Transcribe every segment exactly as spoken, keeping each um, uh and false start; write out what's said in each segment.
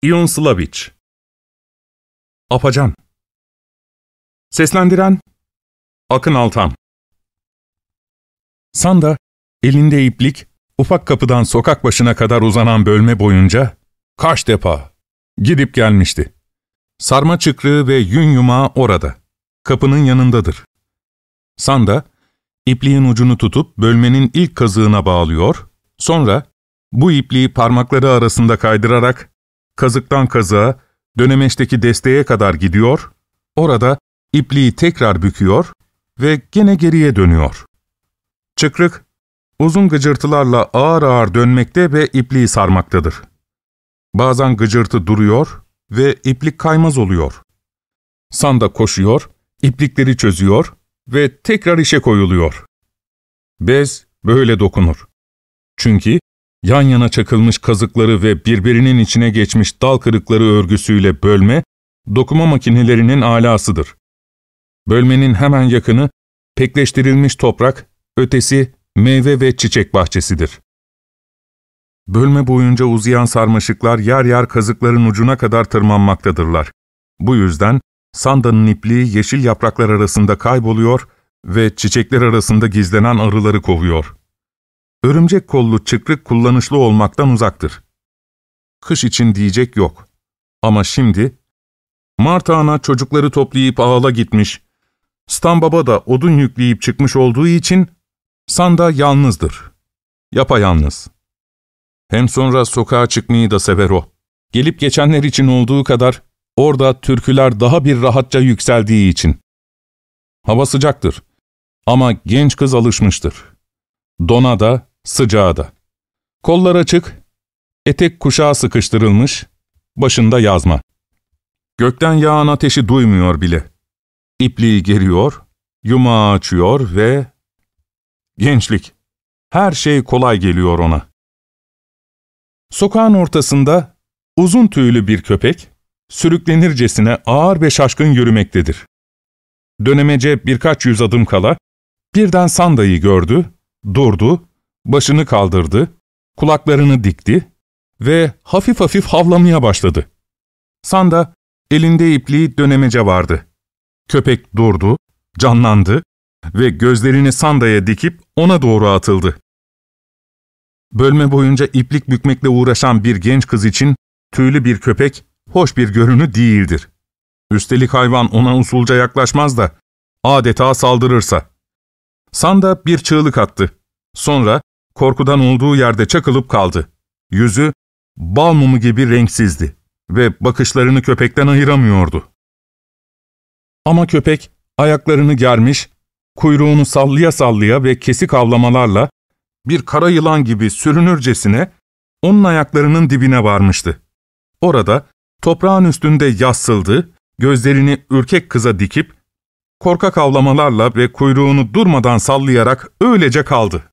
İon Slaviç. Apacan. Seslendiren Akın Altan. Sanda, elinde iplik, ufak kapıdan sokak başına kadar uzanan bölme boyunca kaç defa gidip gelmişti. Sarma çıkrığı ve yün yumağı orada, kapının yanındadır. Sanda, ipliğin ucunu tutup bölmenin ilk kazığına bağlıyor, sonra bu ipliği parmakları arasında kaydırarak kazıktan kazığa, dönemeçteki desteğe kadar gidiyor, orada ipliği tekrar büküyor ve gene geriye dönüyor. Çıkrık, uzun gıcırtılarla ağır ağır dönmekte ve ipliği sarmaktadır. Bazen gıcırtı duruyor ve iplik kaymaz oluyor. Sanda koşuyor, iplikleri çözüyor ve tekrar işe koyuluyor. Bez böyle dokunur. Çünkü yan yana çakılmış kazıkları ve birbirinin içine geçmiş dal kırıkları örgüsüyle bölme, dokuma makinelerinin alasıdır. Bölmenin hemen yakını, pekleştirilmiş toprak, ötesi meyve ve çiçek bahçesidir. Bölme boyunca uzayan sarmaşıklar yer yer kazıkların ucuna kadar tırmanmaktadırlar. Bu yüzden Sanda'nın ipliği yeşil yapraklar arasında kayboluyor ve çiçekler arasında gizlenen arıları kovuyor. Örümcek kollu çıkrık kullanışlı olmaktan uzaktır. Kış için diyecek yok. Ama şimdi, Marta ana çocukları toplayıp ağala gitmiş, Stan baba da odun yükleyip çıkmış olduğu için Sanda yalnızdır. Yapayalnız. Hem sonra sokağa çıkmayı da sever o. Gelip geçenler için olduğu kadar orada türküler daha bir rahatça yükseldiği için. Hava sıcaktır ama genç kız alışmıştır. Dona da, sıcağa da. Kollar açık, etek kuşağı sıkıştırılmış, başında yazma. Gökten yağan ateşi duymuyor bile. İpliği geriyor, yumağı açıyor ve... Gençlik. Her şey kolay geliyor ona. Sokağın ortasında uzun tüylü bir köpek, sürüklenircesine ağır ve şaşkın yürümektedir. Dönemece birkaç yüz adım kala, birden Sanda'yı gördü, durdu, başını kaldırdı, kulaklarını dikti ve hafif hafif havlamaya başladı. Sanda, elinde ipliği dönemece vardı. Köpek durdu, canlandı ve gözlerini Sanda'ya dikip ona doğru atıldı. Bölme boyunca iplik bükmekle uğraşan bir genç kız için tüylü bir köpek hoş bir görünü değildir. Üstelik hayvan ona usulca yaklaşmaz da adeta saldırırsa. Sanda bir çığlık attı. Sonra korkudan olduğu yerde çakılıp kaldı. Yüzü bal mumu gibi renksizdi ve bakışlarını köpekten ayıramıyordu. Ama köpek ayaklarını germiş, kuyruğunu sallaya sallaya ve kesik havlamalarla bir kara yılan gibi sürünürcesine onun ayaklarının dibine varmıştı. Orada toprağın üstünde yassıldı, gözlerini ürkek kıza dikip korkak havlamalarla ve kuyruğunu durmadan sallayarak öylece kaldı.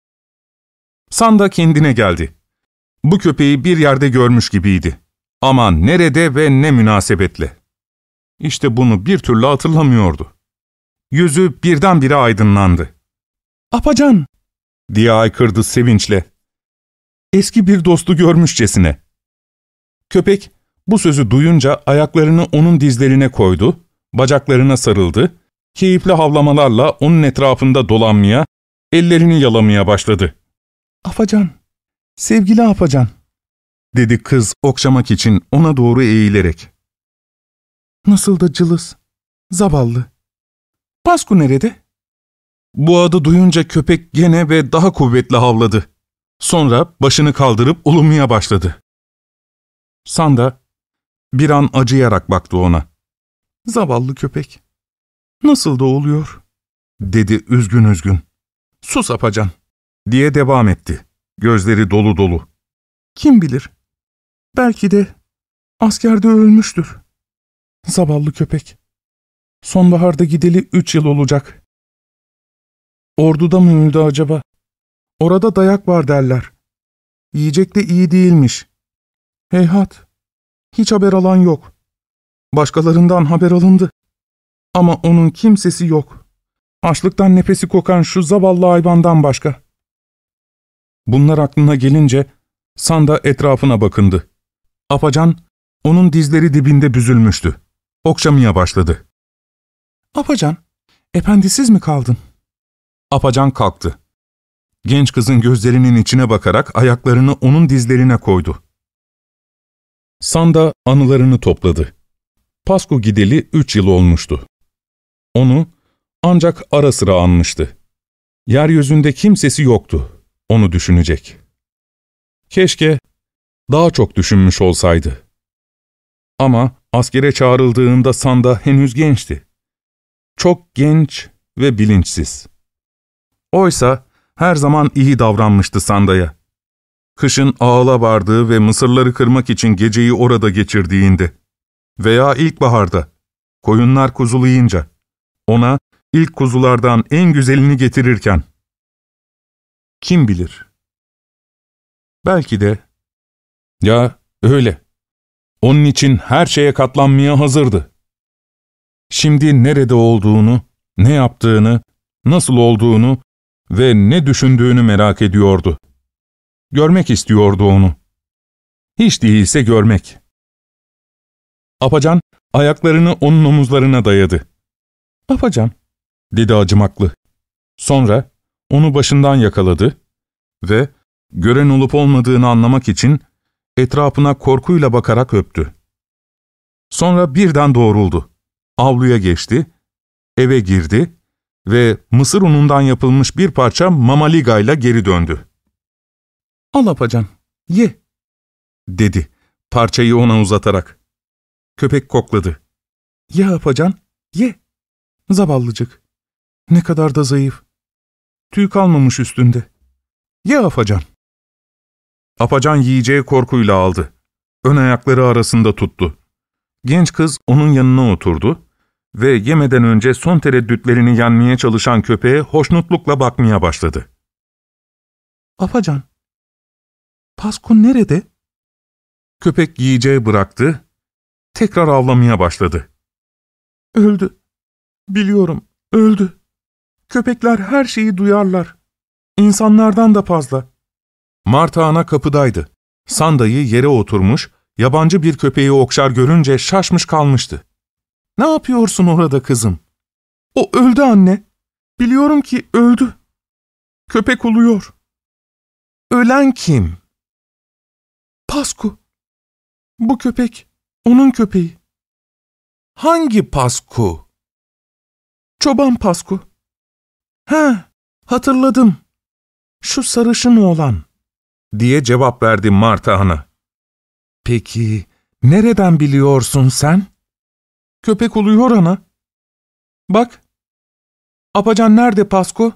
Sanda kendine geldi. Bu köpeği bir yerde görmüş gibiydi. Ama nerede ve ne münasebetle. İşte bunu bir türlü hatırlamıyordu. Yüzü birdenbire aydınlandı. ''Apacan!'' diye haykırdı sevinçle. Eski bir dostu görmüşçesine. Köpek bu sözü duyunca ayaklarını onun dizlerine koydu, bacaklarına sarıldı, keyifli havlamalarla onun etrafında dolanmaya, ellerini yalamaya başladı. ''Apacan, sevgili Apacan!'' dedi kız okşamak için ona doğru eğilerek. ''Nasıl da cılız, zavallı. Pasku nerede?'' Bu adı duyunca köpek gene ve daha kuvvetli havladı. Sonra başını kaldırıp ulumaya başladı. Sanda bir an acıyarak baktı ona. ''Zavallı köpek. Nasıl da oluyor?'' dedi üzgün üzgün. ''Sus Apacan!'' diye devam etti. Gözleri dolu dolu. ''Kim bilir? Belki de askerde ölmüştür. Zavallı köpek. Sonbaharda gideli üç yıl olacak. Orduda mı öldü acaba? Orada dayak var derler. Yiyecek de iyi değilmiş. Heyhat, hiç haber alan yok. Başkalarından haber alındı. Ama onun kimsesi yok. Açlıktan nefesi kokan şu zavallı hayvandan başka.'' Bunlar aklına gelince Sanda etrafına bakındı. Apacan Onun dizleri dibinde büzülmüştü. Okşamaya başladı. ''Apacan, efendisiz mi kaldın?'' Apacan kalktı. Genç kızın gözlerinin içine bakarak ayaklarını onun dizlerine koydu. Sanda anılarını topladı. Pasku gideli üç yıl olmuştu. Onu ancak ara sıra anmıştı. Yeryüzünde kimsesi yoktu, onu düşünecek. Keşke daha çok düşünmüş olsaydı. Ama askere çağrıldığında Sanda henüz gençti. Çok genç ve bilinçsiz. Oysa her zaman iyi davranmıştı Sanda'ya. Kışın ağla vardığı ve mısırları kırmak için geceyi orada geçirdiğinde veya ilkbaharda, koyunlar kuzulayınca, ona ilk kuzulardan en güzelini getirirken. Kim bilir? Belki de, ya öyle, onun için her şeye katlanmaya hazırdı. Şimdi nerede olduğunu, ne yaptığını, nasıl olduğunu ve ne düşündüğünü merak ediyordu. Görmek istiyordu onu. Hiç değilse görmek. Apacan ayaklarını onun omuzlarına dayadı. ''Apacan'' dedi acımaklı. Sonra onu başından yakaladı ve gören olup olmadığını anlamak için etrafına korkuyla bakarak öptü. Sonra birden doğruldu. Avluya geçti, eve girdi ve mısır unundan yapılmış bir parça mamaligayla geri döndü. ''Al Apacan, ye'' dedi parçayı ona uzatarak. Köpek kokladı. ''Ye Apacan, ye. Zavallıcık. Ne kadar da zayıf. Tüy kalmamış üstünde. Ye Apacan.'' Apacan yiyeceği korkuyla aldı. Ön ayakları arasında tuttu. Genç kız onun yanına oturdu ve yemeden önce son tereddütlerini yenmeye çalışan köpeğe hoşnutlukla bakmaya başladı. ''Apacan, Pasku nerede?'' Köpek yiyeceği bıraktı, tekrar avlamaya başladı. ''Öldü. Biliyorum, öldü. Köpekler her şeyi duyarlar. İnsanlardan da fazla.'' Marta ana kapıdaydı. Sanda'yı yere oturmuş, yabancı bir köpeği okşar görünce şaşmış kalmıştı. ''Ne yapıyorsun orada kızım?'' ''O öldü anne. Biliyorum ki öldü. Köpek uluyor.'' ''Ölen kim?'' ''Pasku. Bu köpek, onun köpeği.'' ''Hangi Pasku?'' ''Çoban Pasku.'' ''He, hatırladım. Şu sarışın oğlan.'' diye cevap verdi Marta ana. ''Peki, nereden biliyorsun sen?'' ''Köpek uluyor ana.'' ''Bak, Apacan nerede Pasku?''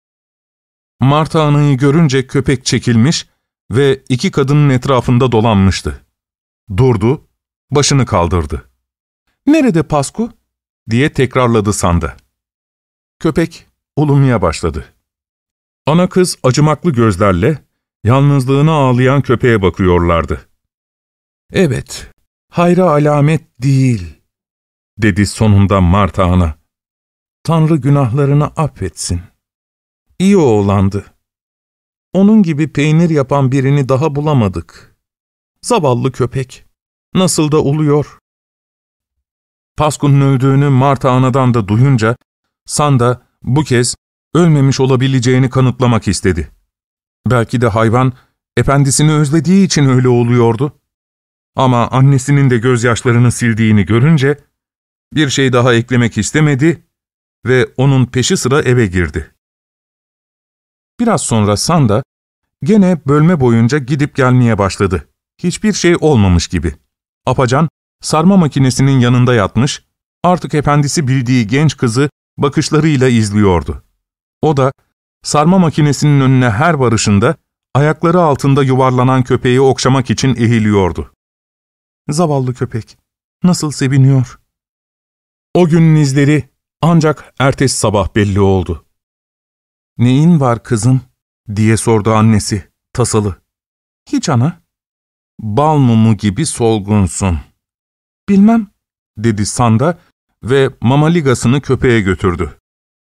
Marta anayı görünce köpek çekilmiş ve iki kadının etrafında dolanmıştı. Durdu, başını kaldırdı. ''Nerede Pasku?'' diye tekrarladı Sanda. Köpek ulumaya başladı. Ana kız acımaklı gözlerle yalnızlığına ağlayan köpeğe bakıyorlardı. ''Evet, hayra alamet değil.'' dedi sonunda Marta ana. ''Tanrı günahlarını affetsin. İyi oğlandı. Onun gibi peynir yapan birini daha bulamadık. Zavallı köpek. Nasıl da uluyor.'' Pasku'nun öldüğünü Marta anadan da duyunca, Sanda bu kez ölmemiş olabileceğini kanıtlamak istedi. Belki de hayvan, efendisini özlediği için öyle oluyordu. Ama annesinin de gözyaşlarını sildiğini görünce, bir şey daha eklemek istemedi ve onun peşi sıra eve girdi. Biraz sonra Sanda, gene bölme boyunca gidip gelmeye başladı. Hiçbir şey olmamış gibi. Apacan, sarma makinesinin yanında yatmış, artık efendisi bildiği genç kızı bakışlarıyla izliyordu. O da, sarma makinesinin önüne her varışında, ayakları altında yuvarlanan köpeği okşamak için eğiliyordu. Zavallı köpek, nasıl seviniyor. O günün izleri ancak ertesi sabah belli oldu. ''Neyin var kızım?'' diye sordu annesi, tasalı. ''Hiç ana.'' ''Bal mumu gibi solgunsun.'' ''Bilmem.'' dedi Sanda ve mamaligasını köpeğe götürdü.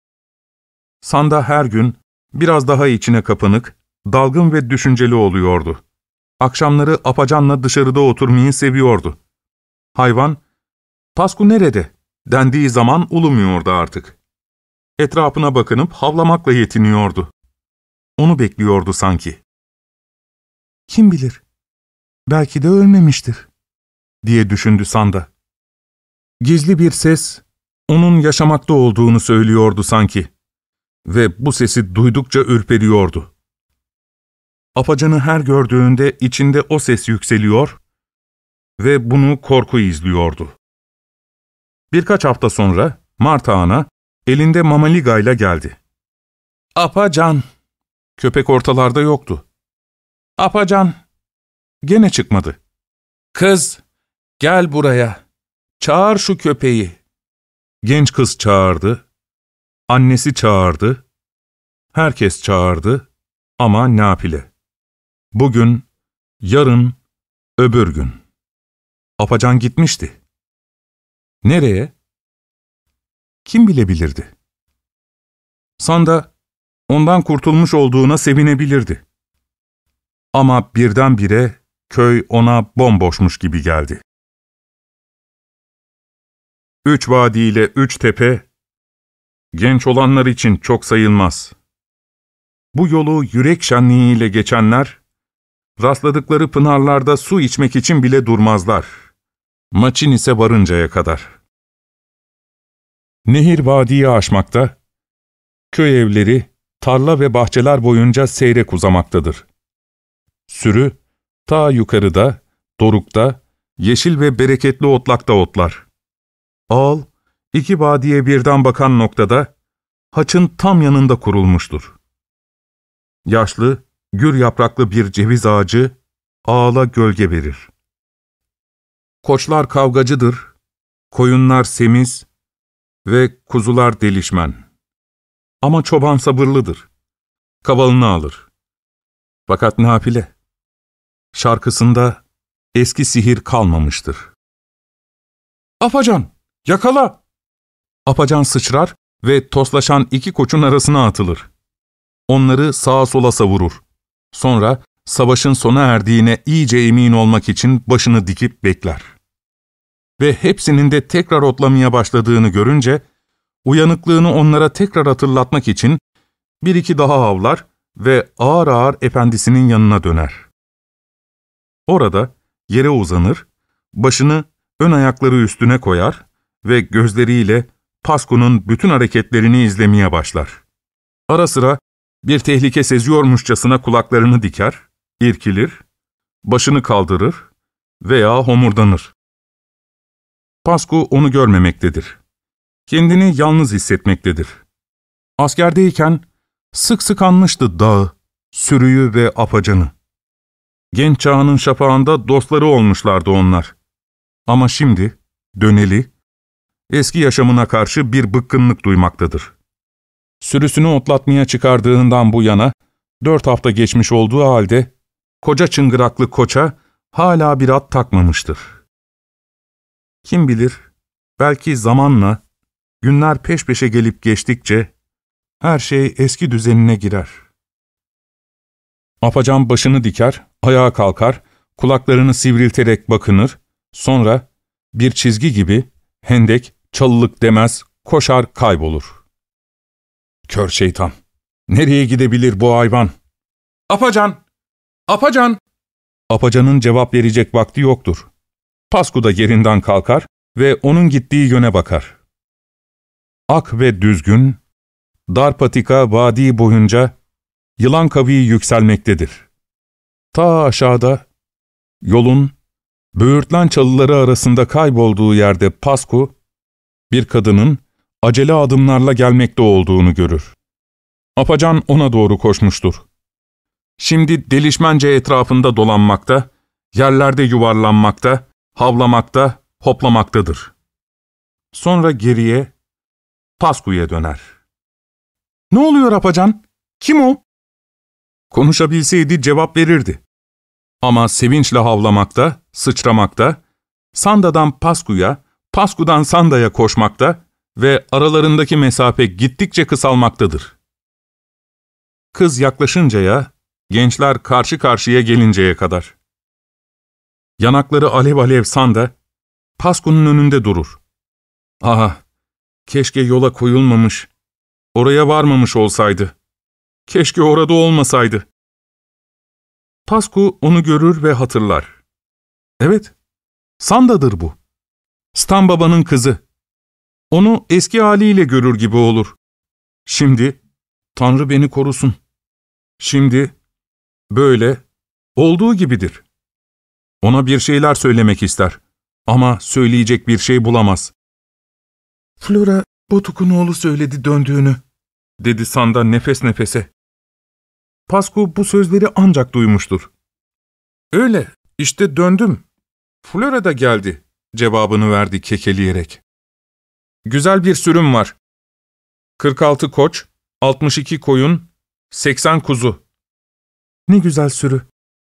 Sanda her gün biraz daha içine kapanık, dalgın ve düşünceli oluyordu. Akşamları Apacan'la dışarıda oturmayı seviyordu. Hayvan, "Pasku nerede?" dendiği zaman ulumuyordu artık. Etrafına bakınıp havlamakla yetiniyordu. Onu bekliyordu sanki. "Kim bilir, belki de ölmemiştir," diye düşündü Sanda. Gizli bir ses, onun yaşamakta olduğunu söylüyordu sanki ve bu sesi duydukça ürperiyordu. Apacanı her gördüğünde içinde o ses yükseliyor ve bunu korku izliyordu. Birkaç hafta sonra Marta Ana elinde mamaligayla geldi. "Apacan!" Köpek ortalarda yoktu. "Apacan!" Gene çıkmadı. "Kız, gel buraya. Çağır şu köpeği." Genç kız çağırdı. Annesi çağırdı. Herkes çağırdı ama nafile. Bugün, yarın, öbür gün. Apacan gitmişti. Nereye? Kim bilebilirdi? Sanda ondan kurtulmuş olduğuna sevinebilirdi. Ama birdenbire köy ona bomboşmuş gibi geldi. Üç vadiyle üç tepe, genç olanlar için çok sayılmaz. Bu yolu yürek şenliğiyle geçenler, rastladıkları pınarlarda su içmek için bile durmazlar. Maçinis'e varıncaya kadar. Nehir vadiyi aşmakta, köy evleri, tarla ve bahçeler boyunca seyrek uzamaktadır. Sürü, ta yukarıda, dorukta, yeşil ve bereketli otlakta otlar. Ağıl, iki vadiye birden bakan noktada, haçın tam yanında kurulmuştur. Yaşlı, gür yapraklı bir ceviz ağacı, ağala gölge verir. Koçlar kavgacıdır, koyunlar semiz ve kuzular delişmen. Ama çoban sabırlıdır, kavalını alır. Fakat nafile, şarkısında eski sihir kalmamıştır. "Apacan, yakala!" Apacan sıçrar ve toslaşan iki koçun arasına atılır. Onları sağa sola savurur. Sonra savaşın sona erdiğine iyice emin olmak için başını dikip bekler. Ve hepsinin de tekrar otlamaya başladığını görünce, uyanıklığını onlara tekrar hatırlatmak için bir iki daha havlar ve ağır ağır efendisinin yanına döner. Orada yere uzanır, başını ön ayakları üstüne koyar ve gözleriyle Pasku'nun bütün hareketlerini izlemeye başlar. Ara sıra bir tehlike seziyormuşçasına kulaklarını diker, irkilir, başını kaldırır veya homurdanır. Pasku onu görmemektedir. Kendini yalnız hissetmektedir. Askerdeyken sık sık anmıştı dağı, sürüyü ve apacanı. Genç çağının şafağında dostları olmuşlardı onlar. Ama şimdi, döneli, eski yaşamına karşı bir bıkkınlık duymaktadır. Sürüsünü otlatmaya çıkardığından bu yana, dört hafta geçmiş olduğu halde, koca çıngıraklı koça hala bir at takmamıştır. Kim bilir, belki zamanla, günler peş peşe gelip geçtikçe, her şey eski düzenine girer. Apacan başını diker, ayağa kalkar, kulaklarını sivrilterek bakınır, sonra bir çizgi gibi, hendek, çalılık demez, koşar kaybolur. Kör şeytan! Nereye gidebilir bu hayvan? "Apacan! Apacan!" Apacanın cevap verecek vakti yoktur. Pasku da yerinden kalkar ve onun gittiği yöne bakar. Ak ve düzgün, dar patika vadi boyunca yılan kaviği yükselmektedir. Ta aşağıda, yolun, böğürtlen çalıları arasında kaybolduğu yerde Pasku, bir kadının acele adımlarla gelmekte olduğunu görür. Apacan ona doğru koşmuştur. Şimdi delişmence etrafında dolanmakta, yerlerde yuvarlanmakta, havlamakta, hoplamaktadır. Sonra geriye, Pasku'ya döner. "Ne oluyor Apacan? Kim o?" Konuşabilseydi cevap verirdi. Ama sevinçle havlamakta, sıçramakta, Sanda'dan Pasku'ya, Pasku'dan Sanda'ya koşmakta ve aralarındaki mesafe gittikçe kısalmaktadır. Kız yaklaşıncaya, gençler karşı karşıya gelinceye kadar. Yanakları alev alev Sanda, Pasku'nun önünde durur. Aha, keşke yola koyulmamış, oraya varmamış olsaydı. Keşke orada olmasaydı. Pasku onu görür ve hatırlar. Evet, Sanda'dır bu. Stan babanın kızı. Onu eski haliyle görür gibi olur. Şimdi, Tanrı beni korusun. Şimdi, böyle, olduğu gibidir. Ona bir şeyler söylemek ister. Ama söyleyecek bir şey bulamaz. Flora, Botuk'un oğlu söyledi döndüğünü, dedi Sanda nefes nefese. Pasku bu sözleri ancak duymuştur. Öyle, işte döndüm. Flora da geldi, cevabını verdi kekeleyerek. Güzel bir sürüm var. kırk altı koç, altmış iki koyun, seksen kuzu. Ne güzel sürü.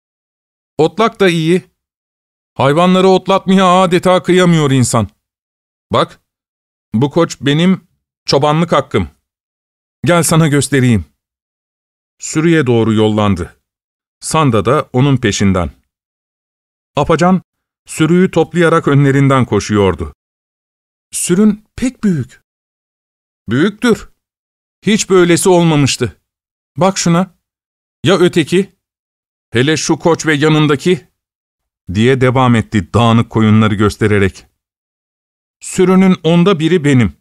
Otlak da iyi. Hayvanları otlatmaya adeta kıyamıyor insan. Bak, bu koç benim çobanlık hakkım. Gel sana göstereyim. Sürüye doğru yollandı. Sanda da onun peşinden. Apacan, sürüyü toplayarak önlerinden koşuyordu. Sürün pek büyük. Büyüktür. Hiç böylesi olmamıştı. Bak şuna. Ya öteki? Hele şu koç ve yanındaki? Diye devam etti dağınık koyunları göstererek. Sürünün onda biri benim.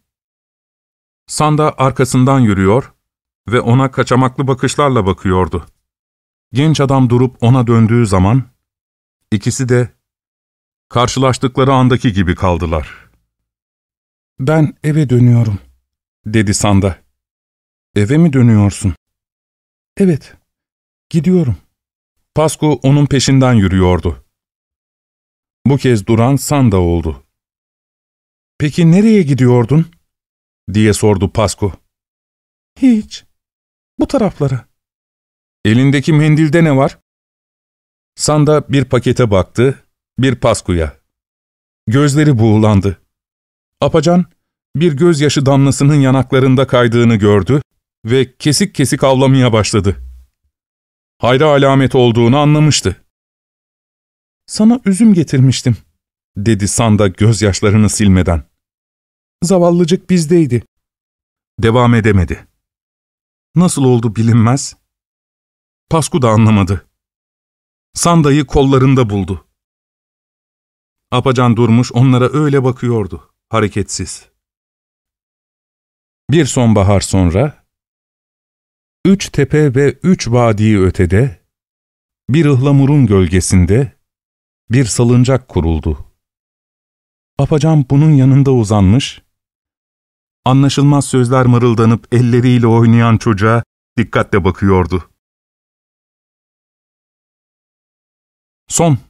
Sanda arkasından yürüyor ve ona kaçamaklı bakışlarla bakıyordu. Genç adam durup ona döndüğü zaman, ikisi de karşılaştıkları andaki gibi kaldılar. ''Ben eve dönüyorum.'' dedi Sanda. ''Eve mi dönüyorsun?'' ''Evet, gidiyorum.'' Pasku onun peşinden yürüyordu. Bu kez duran Sanda oldu. ''Peki nereye gidiyordun?'' diye sordu Pasku. ''Hiç, bu taraflara.'' ''Elindeki mendilde ne var?'' Sanda bir pakete baktı, bir Pasku'ya. Gözleri buğulandı. Apacan, bir gözyaşı damlasının yanaklarında kaydığını gördü ve kesik kesik avlamaya başladı. Hayra alamet olduğunu anlamıştı. ''Sana üzüm getirmiştim.'' dedi Sanda gözyaşlarını silmeden. ''Zavallıcık bizdeydi.'' Devam edemedi. Nasıl oldu bilinmez. Pasku da anlamadı. Sanda'yı kollarında buldu. Apacan durmuş onlara öyle bakıyordu, hareketsiz. Bir sonbahar sonra, üç tepe ve üç vadi ötede, bir ıhlamurun gölgesinde, bir salıncak kuruldu. Apacan bunun yanında uzanmış, anlaşılmaz sözler mırıldanıp elleriyle oynayan çocuğa dikkatle bakıyordu. Son